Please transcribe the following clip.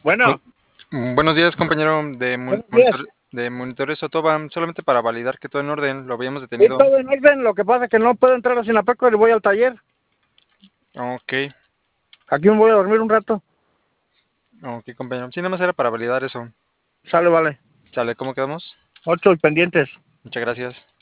Bueno, Buenos días, compañero buenos días. de Monitores Sotoba. Solamente para validar que todo en orden, lo habíamos Sí, detenido. todo en orden, lo que pasa es que no puedo entrar a Sinapeco y voy al taller. Ok, Aquí me voy a dormir un rato. ok, compañero. Sí, nada más era para validar eso. Sale, vale. Sale, ¿cómo quedamos? 8 pendientes. Muchas gracias.